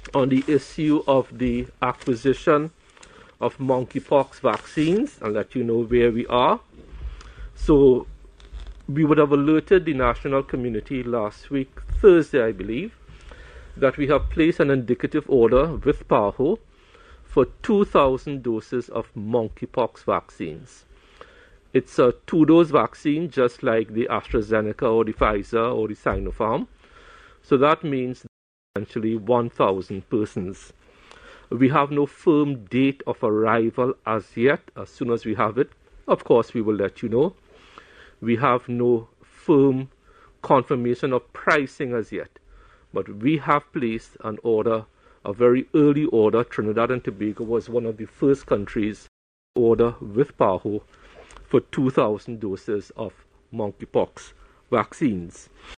on the issue of the acquisition of monkeypox vaccines and let you know where we are. So we would have alerted the national community last week, Thursday I believe, that we have placed an indicative order with PAHO for 2,000 doses of monkeypox vaccines. It's a 2-dose vaccine just like the AstraZeneca or the Pfizer or the Sinopharm. So that means essentially 1,000 persons. We have no firm date of arrival as yet. As soon as we have it, of course, we will let you know. We have no firm confirmation of pricing as yet, but we have placed an order, a very early order. Trinidad and Tobago was one of the first countries to order with PAHO for 2,000 doses of monkeypox vaccines.